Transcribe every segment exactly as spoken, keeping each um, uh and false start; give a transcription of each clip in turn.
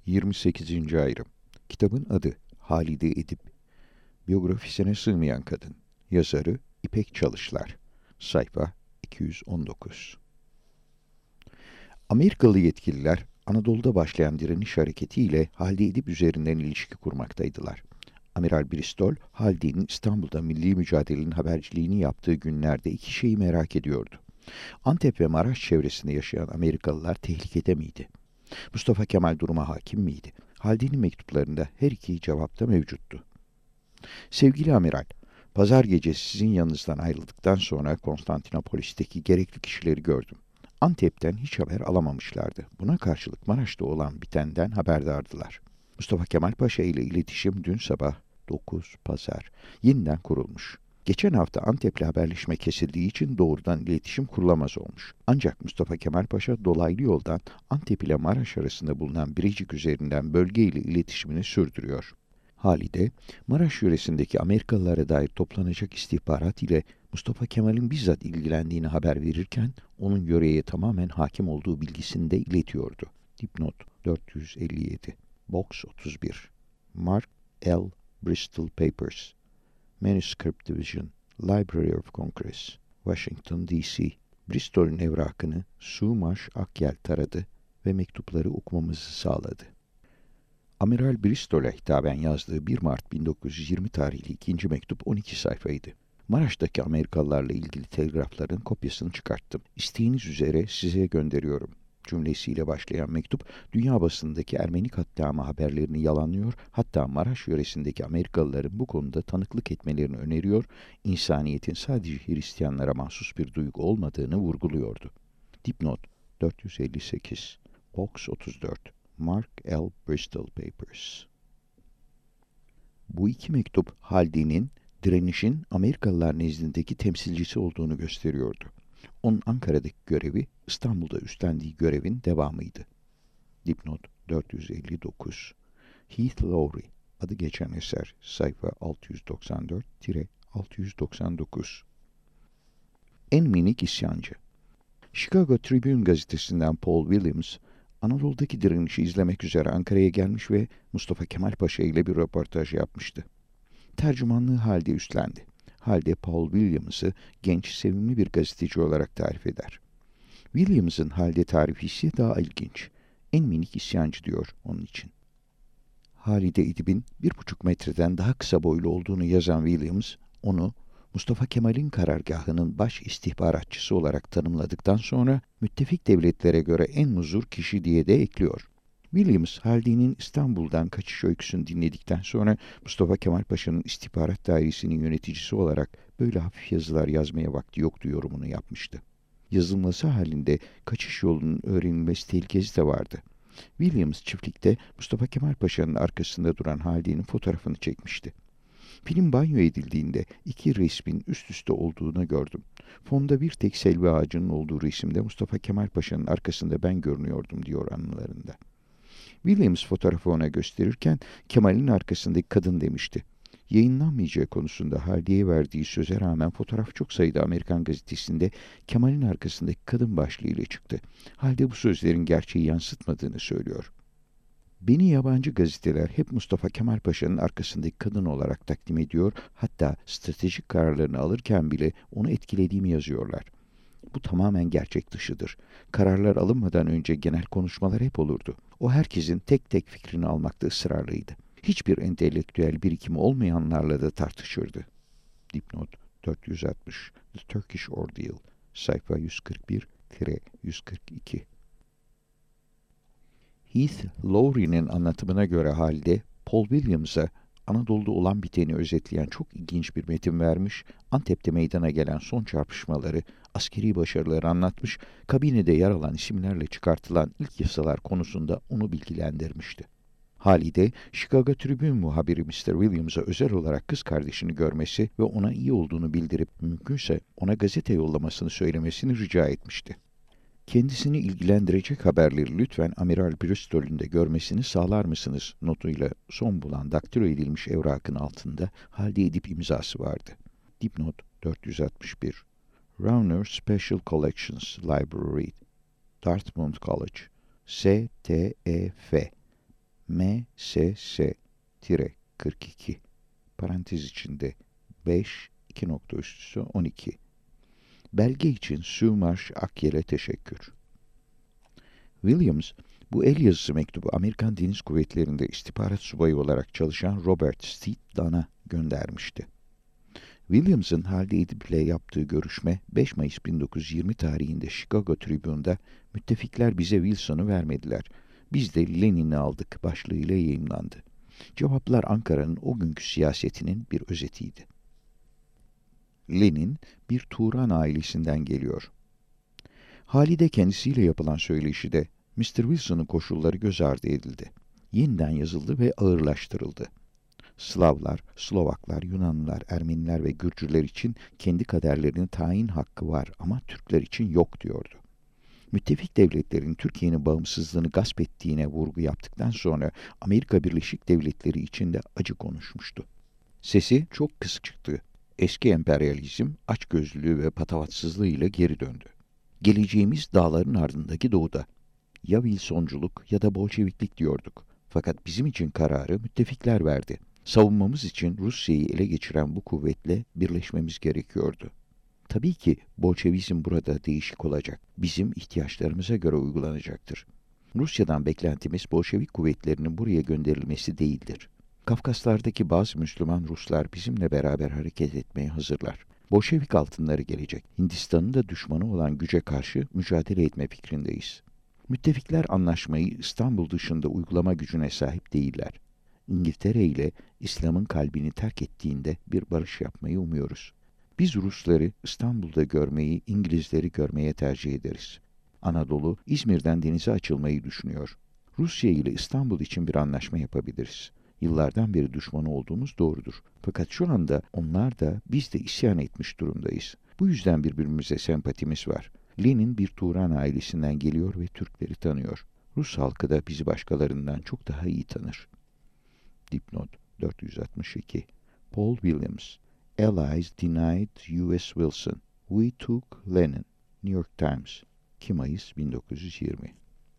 yirmi sekizinci ayrım. Kitabın adı Halide Edip. Biyografisine sığmayan kadın. Yazarı İpek Çalışlar. Sayfa iki yüz on dokuz. Amerikalı yetkililer Anadolu'da başlayan direniş hareketiyle Halide Edip üzerinden ilişki kurmaktaydılar. Amiral Bristol, Halide'nin İstanbul'da milli mücadelenin haberciliğini yaptığı günlerde iki şeyi merak ediyordu. Antep ve Maraş çevresinde yaşayan Amerikalılar tehlikede miydi? Mustafa Kemal duruma hakim miydi? Halide'nin mektuplarında her iki cevap da mevcuttu. Sevgili amiral, pazar gecesi sizin yanınızdan ayrıldıktan sonra Konstantinopolis'teki gerekli kişileri gördüm. Antep'ten hiç haber alamamışlardı. Buna karşılık Maraş'ta olan bitenden haberdardılar. Mustafa Kemal Paşa ile iletişim dün sabah dokuz Pazar yeniden kurulmuş. Geçen hafta Antep'le haberleşme kesildiği için doğrudan iletişim kurulamaz olmuş. Ancak Mustafa Kemal Paşa dolaylı yoldan Antep ile Maraş arasında bulunan Birecik üzerinden bölge ile iletişimini sürdürüyor. Halide, Maraş yöresindeki Amerikalılara dair toplanacak istihbarat ile Mustafa Kemal'in bizzat ilgilendiğini haber verirken, onun yöreye tamamen hakim olduğu bilgisini de iletiyordu. Dipnot dört yüz elli yedi. Box otuz bir. Mark L. Bristol Papers. Manuscript Division. Library of Congress. Washington, D C Bristol'ün evrakını Sumaş Akyel taradı ve mektupları okumamızı sağladı. Amiral Bristol'a hitaben yazdığı bir Mart bin dokuz yüz yirmi tarihli ikinci mektup on iki sayfaydı. Maraş'taki Amerikalılarla ilgili telgrafların kopyasını çıkarttım. İsteğiniz üzere size gönderiyorum cümlesiyle başlayan mektup, dünya basınındaki Ermeni katliamı haberlerini yalanlıyor, hatta Maraş yöresindeki Amerikalıların bu konuda tanıklık etmelerini öneriyor, insaniyetin sadece Hristiyanlara mahsus bir duygu olmadığını vurguluyordu. Dipnot dört yüz elli sekiz. Box otuz dört. Mark L. Bristol Papers. Bu iki mektup Halide'nin direnişin Amerikalılar nezdindeki temsilcisi olduğunu gösteriyordu. Onun Ankara'daki görevi, İstanbul'da üstlendiği görevin devamıydı. Dipnot dört yüz elli dokuz. Heath Lowry, adı geçen eser, sayfa altı yüz doksan dört altı yüz doksan dokuz. En minik isyancı. Chicago Tribune gazetesinden Paul Williams, Anadolu'daki direnişi izlemek üzere Ankara'ya gelmiş ve Mustafa Kemal Paşa ile bir röportaj yapmıştı. Tercümanlığı Halide üstlendi. Halide, Paul Williams'ı genç, sevimli bir gazeteci olarak tarif eder. Williams'ın Halide tarifi ise daha ilginç. En minik isyancı diyor onun için. Halide Edip'in bir buçuk metreden daha kısa boylu olduğunu yazan Williams, onu Mustafa Kemal'in karargahının baş istihbaratçısı olarak tanımladıktan sonra müttefik devletlere göre en muzur kişi diye de ekliyor. Williams, Halide'nin İstanbul'dan kaçış öyküsünü dinledikten sonra Mustafa Kemal Paşa'nın istihbarat dairesinin yöneticisi olarak böyle hafif yazılar yazmaya vakti yoktu yorumunu yapmıştı. Yazılması halinde kaçış yolunun öğrenilmesi tehlikesi de vardı. Williams çiftlikte Mustafa Kemal Paşa'nın arkasında duran Halide'nin fotoğrafını çekmişti. Film banyo edildiğinde iki resmin üst üste olduğunu gördüm. Fonda bir tek selvi ağacının olduğu resimde Mustafa Kemal Paşa'nın arkasında ben görünüyordum diyor anılarında. Williams fotoğrafı ona gösterirken Kemal'in arkasındaki kadın demişti. Yayınlanmayacağı konusunda Halide'ye verdiği söze rağmen fotoğraf çok sayıda Amerikan gazetesinde Kemal'in arkasındaki kadın başlığıyla çıktı. Halide bu sözlerin gerçeği yansıtmadığını söylüyor. Beni yabancı gazeteler hep Mustafa Kemal Paşa'nın arkasındaki kadın olarak takdim ediyor, hatta stratejik kararlarını alırken bile onu etkilediğimi yazıyorlar. Bu tamamen gerçek dışıdır. Kararlar alınmadan önce genel konuşmalar hep olurdu. O herkesin tek tek fikrini almakta ısrarlıydı. Hiçbir entelektüel birikimi olmayanlarla da tartışırdı. Dipnot dört yüz altmış. The Turkish Ordeal. Sayfa yüz kırk bir yüz kırk iki. Heath Lowry'nin anlatımına göre Halide, Paul Williams'a Anadolu'da olan biteni özetleyen çok ilginç bir metin vermiş, Antep'te meydana gelen son çarpışmaları, askeri başarıları anlatmış, kabinede yer alan isimlerle çıkartılan ilk yasalar konusunda onu bilgilendirmişti. Halide, Chicago Tribune muhabiri mister Williams'a özel olarak kız kardeşini görmesi ve ona iyi olduğunu bildirip mümkünse ona gazete yollamasını söylemesini rica etmişti. Kendisini ilgilendirecek haberleri lütfen Amiral Bristol'ün de görmesini sağlar mısınız notuyla son bulan daktilo edilmiş evrakın altında Halide Edip imzası vardı. Dipnot dört yüz altmış bir. Rauner Special Collections Library, Dartmouth College, S T E F, M S S kırk iki parantez içinde beş iki nokta üstüsü on iki. Belge için Sue Marsh Akyel'e teşekkür. Williams, bu el yazısı mektubu Amerikan Deniz Kuvvetleri'nde istihbarat subayı olarak çalışan Robert Steed Dunn'a göndermişti. Williams'ın Halide Edip ile yaptığı görüşme beş Mayıs bin dokuz yüz yirmi tarihinde Chicago Tribune'da "Müttefikler bize Wilson'u vermediler. Biz de Lenin'i aldık" başlığıyla yayımlandı. Cevaplar Ankara'nın o günkü siyasetinin bir özetiydi. Lenin bir Turan ailesinden geliyor. Halide kendisiyle yapılan söyleşide mister Wilson'ın koşulları göz ardı edildi. Yeniden yazıldı ve ağırlaştırıldı. Slavlar, Slovaklar, Yunanlılar, Ermeniler ve Gürcüler için kendi kaderlerinin tayin hakkı var ama Türkler için yok diyordu. Müttefik devletlerin Türkiye'nin bağımsızlığını gasp ettiğine vurgu yaptıktan sonra Amerika Birleşik Devletleri için de acı konuşmuştu. Sesi çok kısık çıktı. Eski emperyalizm, açgözlülüğü ve patavatsızlığı ile geri döndü. Geleceğimiz dağların ardındaki doğuda. Ya Wilsonculuk ya da Bolşeviklik diyorduk. Fakat bizim için kararı müttefikler verdi. Savunmamız için Rusya'yı ele geçiren bu kuvvetle birleşmemiz gerekiyordu. Tabii ki Bolşevizm burada değişik olacak. Bizim ihtiyaçlarımıza göre uygulanacaktır. Rusya'dan beklentimiz Bolşevik kuvvetlerinin buraya gönderilmesi değildir. Kafkaslardaki bazı Müslüman Ruslar bizimle beraber hareket etmeye hazırlar. Bolşevik altınları gelecek. Hindistan'ın da düşmanı olan güce karşı mücadele etme fikrindeyiz. Müttefikler anlaşmayı İstanbul dışında uygulama gücüne sahip değiller. İngiltere ile İslam'ın kalbini terk ettiğinde bir barış yapmayı umuyoruz. Biz Rusları İstanbul'da görmeyi, İngilizleri görmeye tercih ederiz. Anadolu, İzmir'den denize açılmayı düşünüyor. Rusya ile İstanbul için bir anlaşma yapabiliriz. Yıllardan beri düşmanı olduğumuz doğrudur. Fakat şu anda onlar da biz de isyan etmiş durumdayız. Bu yüzden birbirimize sempatimiz var. Lenin bir Turan ailesinden geliyor ve Türkleri tanıyor. Rus halkı da bizi başkalarından çok daha iyi tanır. Dipnot dört yüz altmış iki Paul Williams, Allies denied U S Wilson. We took Lenin. New York Times, iki Mayıs bin dokuz yüz yirmi.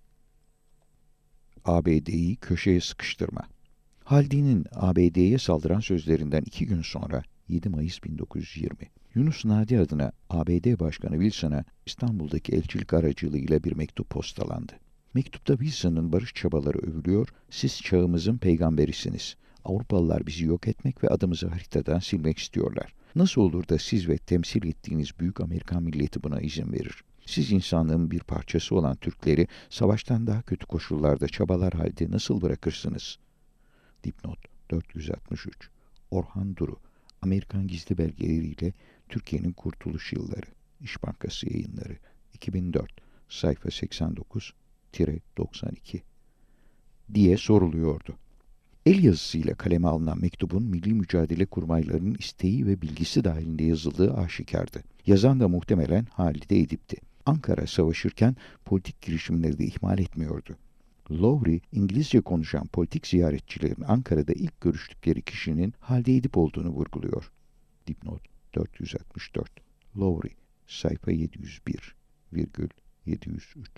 A B D'yi köşeye sıkıştırma. Halde'nin A B D'ye saldıran sözlerinden iki gün sonra yedi Mayıs bin dokuz yüz yirmi. Yunus Nadi adına A B D Başkanı Wilson'a İstanbul'daki elçilik aracılığıyla bir mektup postalandı. Mektupta Wilson'ın barış çabaları övülüyor, "Siz çağımızın peygamberisiniz. Avrupalılar bizi yok etmek ve adımızı haritadan silmek istiyorlar. Nasıl olur da siz ve temsil ettiğiniz büyük Amerikan milleti buna izin verir? Siz insanlığın bir parçası olan Türkleri savaştan daha kötü koşullarda çabalar halde nasıl bırakırsınız?" Dipnot dört yüz altmış üç Orhan Duru, Amerikan gizli belgeleriyle Türkiye'nin kurtuluş yılları, İş Bankası Yayınları, iki bin dört, sayfa seksen dokuz doksan iki diye soruluyordu. El yazısıyla kaleme alınan mektubun milli mücadele kurmaylarının isteği ve bilgisi dahilinde yazıldığı aşikardı. Yazan da muhtemelen Halide Edip'ti. Ankara savaşırken politik girişimleri de ihmal etmiyordu. Lowry, İngilizce konuşan politik ziyaretçilerin Ankara'da ilk görüştükleri kişinin Halide Edip olduğunu vurguluyor. Dipnot dört yüz altmış dört Lowry, sayfa yedi yüz bir virgül yedi yüz üç.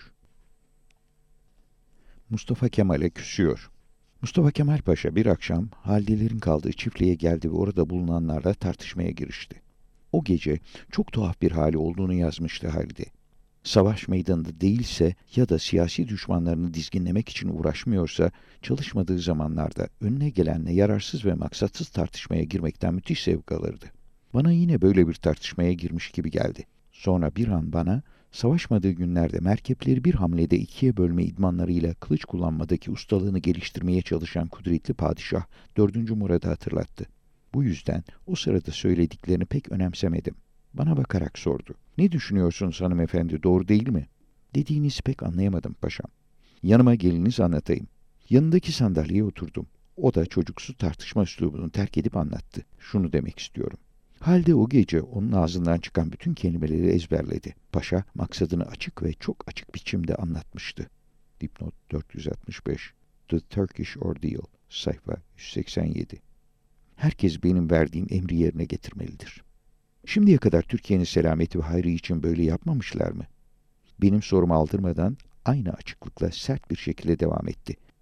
Mustafa Kemal'e küsüyor. Mustafa Kemal Paşa bir akşam Halide'lerin kaldığı çiftliğe geldi ve orada bulunanlarla tartışmaya girişti. O gece çok tuhaf bir hali olduğunu yazmıştı Halide. Savaş meydanında değilse ya da siyasi düşmanlarını dizginlemek için uğraşmıyorsa, çalışmadığı zamanlarda önüne gelenle yararsız ve maksatsız tartışmaya girmekten müthiş zevk alırdı. Bana yine böyle bir tartışmaya girmiş gibi geldi. Sonra bir an bana, savaşmadığı günlerde merkepleri bir hamlede ikiye bölme idmanlarıyla kılıç kullanmadaki ustalığını geliştirmeye çalışan kudretli padişah dördüncü Murad'ı hatırlattı. Bu yüzden o sırada söylediklerini pek önemsemedim. Bana bakarak sordu. "Ne düşünüyorsunuz hanımefendi, doğru değil mi?" "Dediğinizi pek anlayamadım paşam." "Yanıma geliniz, anlatayım." Yanındaki sandalyeye oturdum. O da çocuksu tartışma üslubunu terk edip anlattı. "Şunu demek istiyorum." Halde o gece onun ağzından çıkan bütün kelimeleri ezberledi. Paşa maksadını açık ve çok açık biçimde anlatmıştı. Dipnot dört yüz altmış beş The Turkish Ordeal, sayfa yüz seksen yedi. Herkes benim verdiğim emri yerine getirmelidir. Şimdiye kadar Türkiye'nin selameti ve hayrı için böyle yapmamışlar mı? Benim sorumu aldırmadan aynı açıklıkla sert bir şekilde devam etti.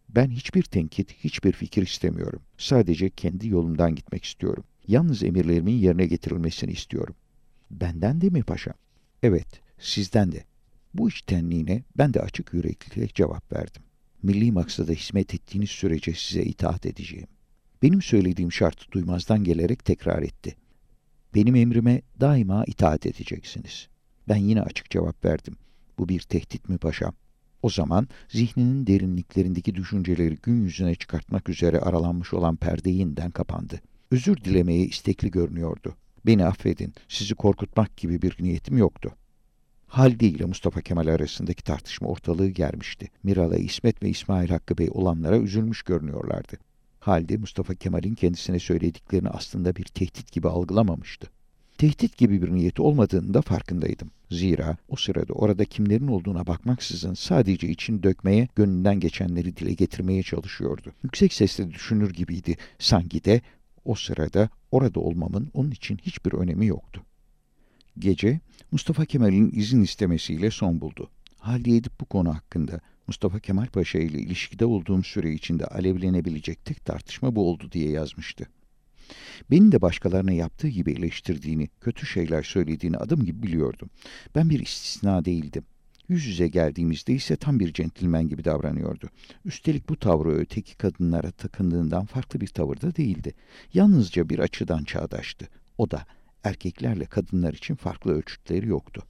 Ben hiçbir tenkit, hiçbir fikir istemiyorum. Sadece kendi yolumdan gitmek istiyorum. Yalnız emirlerimin yerine getirilmesini istiyorum. Benden de mi paşam? Evet, sizden de. Bu içtenliğine ben de açık yüreklilikle cevap verdim. Milli maksada hizmet ettiğiniz sürece size itaat edeceğim. Benim söylediğim şartı duymazdan gelerek tekrar etti. Benim emrime daima itaat edeceksiniz. Ben yine açık cevap verdim. Bu bir tehdit mi paşam? O zaman zihninin derinliklerindeki düşünceleri gün yüzüne çıkartmak üzere aralanmış olan perde yeniden kapandı. Özür dilemeye istekli görünüyordu. Beni affedin, sizi korkutmak gibi bir niyetim yoktu. Halide ile Mustafa Kemal arasındaki tartışma ortalığı germişti. Miralay, İsmet ve İsmail Hakkı Bey olanlara üzülmüş görünüyorlardı. Halide, Mustafa Kemal'in kendisine söylediklerini aslında bir tehdit gibi algılamamıştı. Tehdit gibi bir niyeti olmadığını da farkındaydım. Zira o sırada orada kimlerin olduğuna bakmaksızın sadece için dökmeye, gönlünden geçenleri dile getirmeye çalışıyordu. Yüksek sesle düşünür gibiydi. Sanki de o sırada orada olmamın onun için hiçbir önemi yoktu. Gece, Mustafa Kemal'in izin istemesiyle son buldu. Halide Edip bu konu hakkında Mustafa Kemal Paşa ile ilişkide olduğum süre içinde alevlenebilecek tek tartışma bu oldu diye yazmıştı. Beni de başkalarına yaptığı gibi eleştirdiğini, kötü şeyler söylediğini adım gibi biliyordum. Ben bir istisna değildim. Yüz yüze geldiğimizde ise tam bir centilmen gibi davranıyordu. Üstelik bu tavrı öteki kadınlara takındığından farklı bir tavırda değildi. Yalnızca bir açıdan çağdaştı. O da erkeklerle kadınlar için farklı ölçütleri yoktu.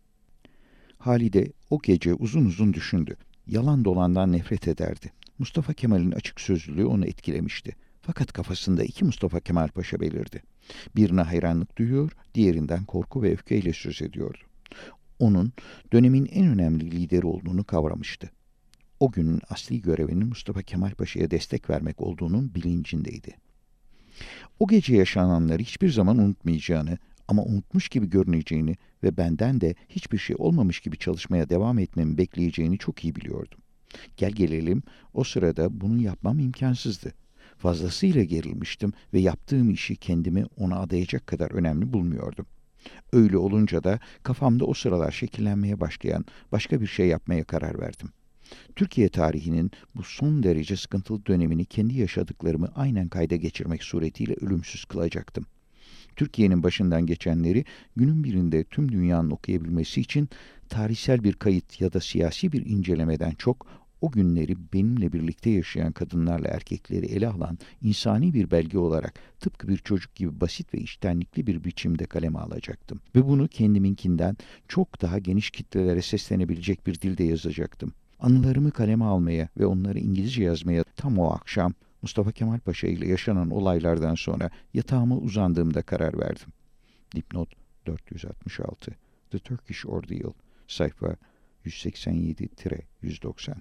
Halide o gece uzun uzun düşündü. Yalan dolandan nefret ederdi. Mustafa Kemal'in açık sözlülüğü onu etkilemişti. Fakat kafasında iki Mustafa Kemal Paşa belirdi. Birine hayranlık duyuyor, diğerinden korku ve öfkeyle söz ediyordu. Onun dönemin en önemli lideri olduğunu kavramıştı. O günün asli görevinin Mustafa Kemal Paşa'ya destek vermek olduğunun bilincindeydi. O gece yaşananları hiçbir zaman unutmayacağını ama unutmuş gibi görüneceğini ve benden de hiçbir şey olmamış gibi çalışmaya devam etmemi bekleyeceğini çok iyi biliyordum. Gel gelelim, o sırada bunu yapmam imkansızdı. Fazlasıyla gerilmiştim ve yaptığım işi kendimi ona adayacak kadar önemli bulmuyordum. Öyle olunca da kafamda o sıralar şekillenmeye başlayan başka bir şey yapmaya karar verdim. Türkiye tarihinin bu son derece sıkıntılı dönemini kendi yaşadıklarımı aynen kayda geçirmek suretiyle ölümsüz kılacaktım. Türkiye'nin başından geçenleri günün birinde tüm dünyanın okuyabilmesi için tarihsel bir kayıt ya da siyasi bir incelemeden çok o günleri benimle birlikte yaşayan kadınlarla erkekleri ele alan insani bir belge olarak tıpkı bir çocuk gibi basit ve içtenlikli bir biçimde kaleme alacaktım. Ve bunu kendiminkinden çok daha geniş kitlelere seslenebilecek bir dilde yazacaktım. Anılarımı kaleme almaya ve onları İngilizce yazmaya tam o akşam Mustafa Kemal Paşa ile yaşanan olaylardan sonra yatağıma uzandığımda karar verdim. Dipnot dört yüz altmış altı The Turkish Ordeal sayfa yüz seksen yedi yüz doksan.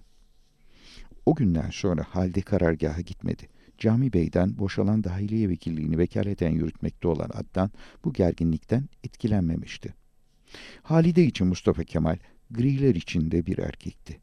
O günden sonra Halide karargaha gitmedi. Cami Bey'den boşalan dahiliye vekilliğini vekaleten yürütmekte olan Adnan bu gerginlikten etkilenmemişti. Halide için Mustafa Kemal, griler içinde bir erkekti.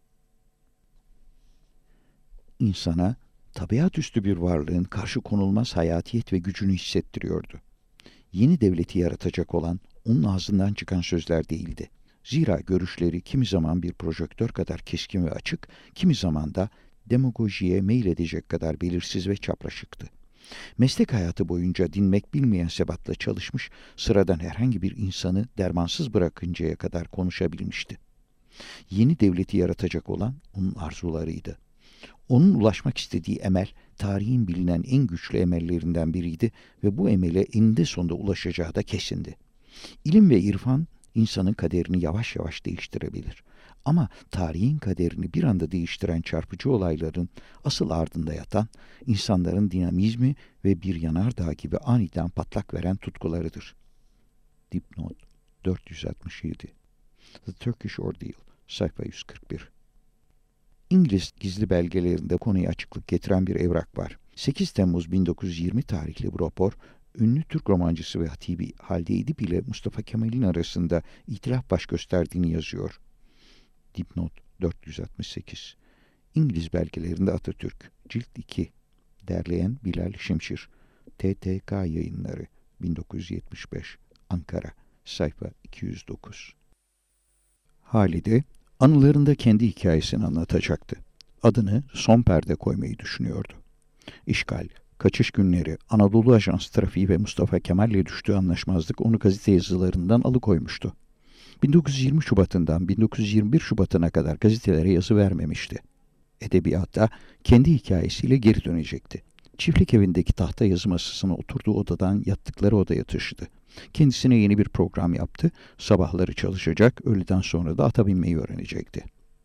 İnsana tabiatüstü bir varlığın karşı konulmaz hayatiyet ve gücünü hissettiriyordu. Yeni devleti yaratacak olan onun ağzından çıkan sözler değildi. Zira görüşleri kimi zaman bir projektör kadar keskin ve açık, kimi zaman da demagojiye meyledecek kadar belirsiz ve çapraşıktı. Meslek hayatı boyunca dinmek bilmeyen sebatla çalışmış, sıradan herhangi bir insanı dermansız bırakıncaya kadar konuşabilmişti. Yeni devleti yaratacak olan onun arzularıydı. Onun ulaşmak istediği emel, tarihin bilinen en güçlü emellerinden biriydi ve bu emele eninde sonunda ulaşacağı da kesindi. İlim ve irfan, insanın kaderini yavaş yavaş değiştirebilir. Ama tarihin kaderini bir anda değiştiren çarpıcı olayların asıl ardında yatan, insanların dinamizmi ve bir yanardağ gibi aniden patlak veren tutkularıdır. Dipnot dört yüz altmış yedi The Turkish Ordeal sayfa yüz kırk bir. İngiliz gizli belgelerinde konuya açıklık getiren bir evrak var. sekiz Temmuz bin dokuz yüz yirmi tarihli bu rapor, ünlü Türk romancısı ve hatibi Halide Edip ile Mustafa Kemal'in arasında itilaf baş gösterdiğini yazıyor. Dipnot dört yüz altmış sekiz. İngiliz belgelerinde Atatürk, Cilt iki. Derleyen Bilal Şimşir. T T K Yayınları, bin dokuz yüz yetmiş beş. Ankara, sayfa iki yüz dokuz. Halide, anılarında kendi hikayesini anlatacaktı. Adını Son Perde koymayı düşünüyordu. İşgal, kaçış günleri, Anadolu Ajans trafiği ve Mustafa Kemal'le düştüğü anlaşmazlık onu gazete yazılarından alıkoymuştu. bin dokuz yüz yirmi Şubat'ından bin dokuz yüz yirmi bir Şubat'ına kadar gazetelere yazı vermemişti. Edebiyatta kendi hikayesiyle geri dönecekti. Çiftlik evindeki tahta yazı masasına oturduğu odadan yattıkları odaya taşıdı. Kendisine yeni bir program yaptı. Sabahları çalışacak, öğleden sonra da ata binmeyi öğrenecekti.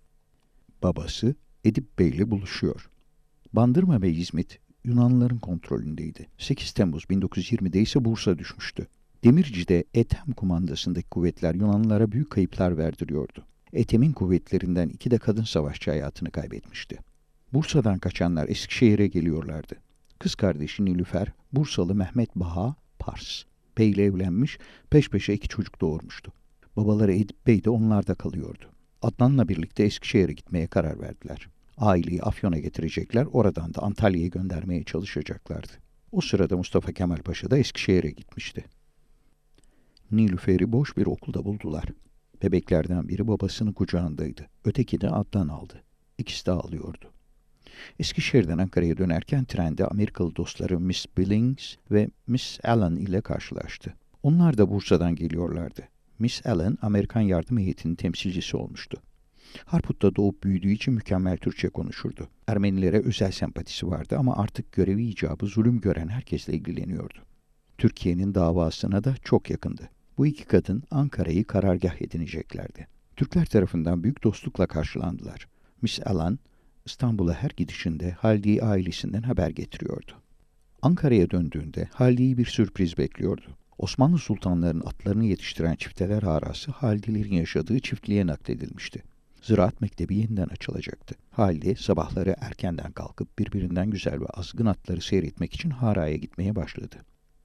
Babası Edip Bey ile buluşuyor. Bandırma ve İzmit Yunanlıların kontrolündeydi. sekiz Temmuz bin dokuz yüz yirmide ise Bursa düşmüştü. Demirci'de Ethem kumandasındaki kuvvetler Yunanlılara büyük kayıplar verdiriyordu. Ethem'in kuvvetlerinden iki de kadın savaşçı hayatını kaybetmişti. Bursa'dan kaçanlar Eskişehir'e geliyorlardı. Kız kardeşi Nilüfer, Bursalı Mehmet Baha Pars Bey ile evlenmiş, peş peşe iki çocuk doğurmuştu. Babaları Edip Bey de onlarda kalıyordu. Adnan'la birlikte Eskişehir'e gitmeye karar verdiler. Aileyi Afyon'a getirecekler, oradan da Antalya'ya göndermeye çalışacaklardı. O sırada Mustafa Kemal Paşa da Eskişehir'e gitmişti. Nilüfer'i boş bir okulda buldular. Bebeklerden biri babasının kucağındaydı. Öteki de Adnan aldı. İkisi de ağlıyordu. Eskişehir'den Ankara'ya dönerken trende Amerikalı dostları Miss Billings ve Miss Allen ile karşılaştı. Onlar da Bursa'dan geliyorlardı. Miss Allen, Amerikan yardım heyetinin temsilcisi olmuştu. Harput'ta doğup büyüdüğü için mükemmel Türkçe konuşurdu. Ermenilere özel sempatisi vardı ama artık görevi icabı zulüm gören herkesle ilgileniyordu. Türkiye'nin davasına da çok yakındı. Bu iki kadın Ankara'yı karargah edineceklerdi. Türkler tarafından büyük dostlukla karşılandılar. Miss Allen, İstanbul'a her gidişinde Halide'yi ailesinden haber getiriyordu. Ankara'ya döndüğünde Halide'yi bir sürpriz bekliyordu. Osmanlı sultanlarının atlarını yetiştiren çifteler harası Halide'lerin yaşadığı çiftliğe nakledilmişti. Ziraat Mektebi yeniden açılacaktı. Halide sabahları erkenden kalkıp birbirinden güzel ve azgın atları seyretmek için haraya gitmeye başladı.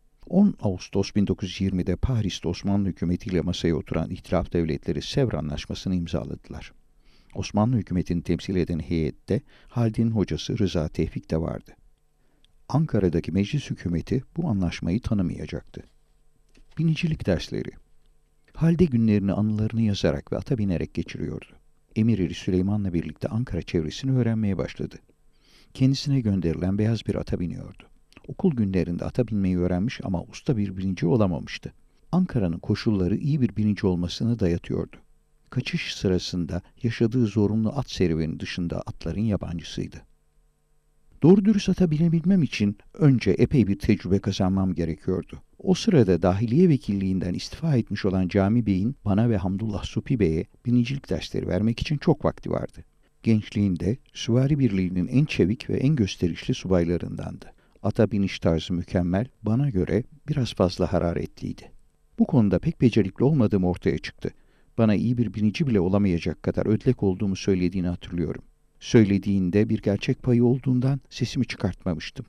on Ağustos bin dokuz yüz yirmide Paris'te Osmanlı hükümetiyle masaya oturan İtilaf Devletleri Sevr Anlaşması'nı imzaladılar. Osmanlı hükümetini temsil eden heyette Halide'nin hocası Rıza Tevfik de vardı. Ankara'daki meclis hükümeti bu anlaşmayı tanımayacaktı. Binicilik dersleri. Halide günlerini anılarını yazarak ve ata binerek geçiriyordu. Emir-eri Süleyman'la birlikte Ankara çevresini öğrenmeye başladı. Kendisine gönderilen beyaz bir ata biniyordu. Okul günlerinde ata binmeyi öğrenmiş ama usta bir binici olamamıştı. Ankara'nın koşulları iyi bir binici olmasını dayatıyordu. Kaçış sırasında yaşadığı zorunlu at serüveni dışında atların yabancısıydı. Doğru dürüst ata binebilmem için önce epey bir tecrübe kazanmam gerekiyordu. O sırada dahiliye vekilliğinden istifa etmiş olan Cami Bey'in bana ve Hamdullah Supi Bey'e binicilik dersleri vermek için çok vakti vardı. Gençliğinde Süvari Birliği'nin en çevik ve en gösterişli subaylarındandı. Ata biniş tarzı mükemmel, bana göre biraz fazla hararetliydi. Bu konuda pek becerikli olmadığım ortaya çıktı. Bana iyi bir binici bile olamayacak kadar ödlek olduğumu söylediğini hatırlıyorum. Söylediğinde bir gerçek payı olduğundan sesimi çıkartmamıştım.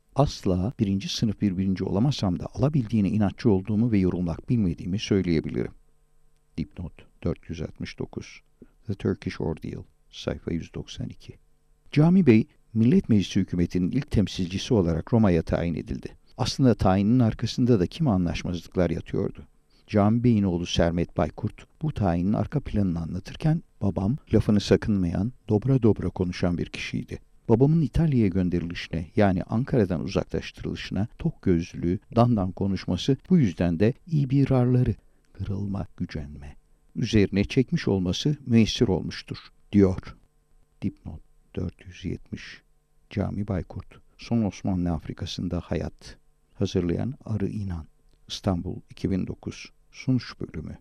Asla birinci sınıf bir birinci olamasam da alabildiğine inatçı olduğumu ve yorulmak bilmediğimi söyleyebilirim. Dipnot dört yüz altmış dokuz The Turkish Ordeal sayfa yüz doksan iki. Cami Bey, Millet Meclisi hükümetinin ilk temsilcisi olarak Roma'ya tayin edildi. Aslında tayinin arkasında da kimi anlaşmazlıklar yatıyordu. Cami Bey'in oğlu Sermet Baykurt bu tayinin arka planını anlatırken babam lafını sakınmayan, dobra dobra konuşan bir kişiydi. Babamın İtalya'ya gönderilişine yani Ankara'dan uzaklaştırılışına tok gözlülüğü, dandan konuşması bu yüzden de ibirarları, kırılma, gücenme üzerine çekmiş olması müessir olmuştur, diyor. Dipnot dört yüz yetmiş Cami Baykurt Son Osmanlı Afrikası'nda Hayat. Hazırlayan Arı İnan. İstanbul iki bin dokuz. Sunuş bölümü.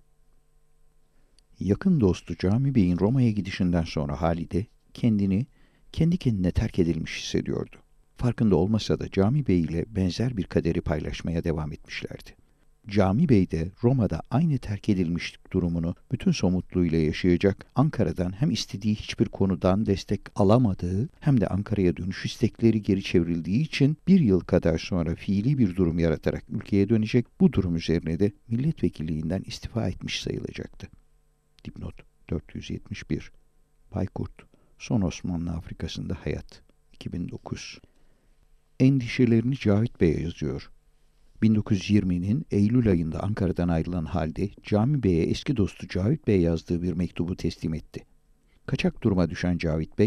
Yakın dostu Cami Bey'in Roma'ya gidişinden sonra Halide kendini kendi kendine terk edilmiş hissediyordu. Farkında olmasa da Cami Bey ile benzer bir kaderi paylaşmaya devam etmişlerdi. Cami Bey de Roma'da aynı terk edilmişlik durumunu bütün somutluğuyla yaşayacak, Ankara'dan hem istediği hiçbir konudan destek alamadığı hem de Ankara'ya dönüş istekleri geri çevrildiği için bir yıl kadar sonra fiili bir durum yaratarak ülkeye dönecek, bu durum üzerine de milletvekilliğinden istifa etmiş sayılacaktı. Dipnot dört yüz yetmiş bir Baykurt Son Osmanlı Afrikası'nda Hayat iki bin dokuz. Endişelerini Cavit Bey'e yazıyor. bin dokuz yüz yirminin Eylül ayında Ankara'dan ayrılan halde Cami Bey'e eski dostu Cavit Bey yazdığı bir mektubu teslim etti. Kaçak duruma düşen Cavit Bey,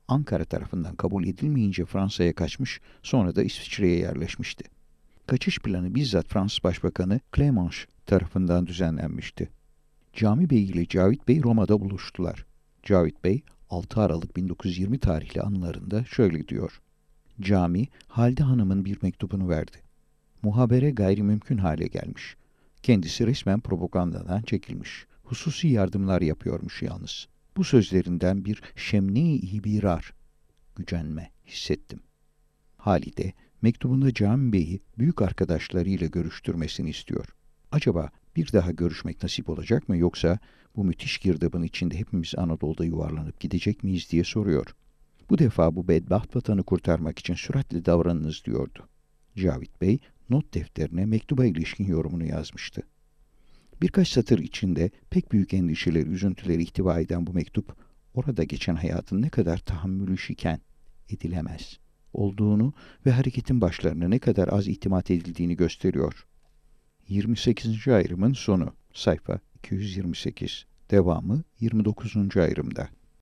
Ankara tarafından kabul edilmeyince Fransa'ya kaçmış, sonra da İsviçre'ye yerleşmişti. Kaçış planı bizzat Fransız Başbakanı Clémenceau tarafından düzenlenmişti. Cami Bey ile Cavit Bey Roma'da buluştular. Cavit Bey, altı Aralık bin dokuz yüz yirmi tarihli anılarında şöyle diyor. Cami, Halide Hanım'ın bir mektubunu verdi. Muhabere gayrimümkün hale gelmiş. Kendisi resmen propagandadan çekilmiş. Hususi yardımlar yapıyormuş yalnız. Bu sözlerinden bir şemne-i ibirar, gücenme hissettim. Halide, mektubunda Cami Bey'i büyük arkadaşlarıyla görüştürmesini istiyor. Acaba bir daha görüşmek nasip olacak mı, yoksa bu müthiş girdabın içinde hepimiz Anadolu'da yuvarlanıp gidecek miyiz diye soruyor. Bu defa bu bedbaht vatanı kurtarmak için süratle davranınız diyordu. Cavit Bey not defterine mektuba ilişkin yorumunu yazmıştı. Birkaç satır içinde pek büyük endişeleri, üzüntüleri ihtiva eden bu mektup, orada geçen hayatın ne kadar tahammülü şiken edilemez olduğunu ve hareketin başlarına ne kadar az itimat edildiğini gösteriyor. yirmi sekizinci ayrımın sonu, sayfa iki yüz yirmi sekiz, devamı yirmi dokuzuncu ayrımda.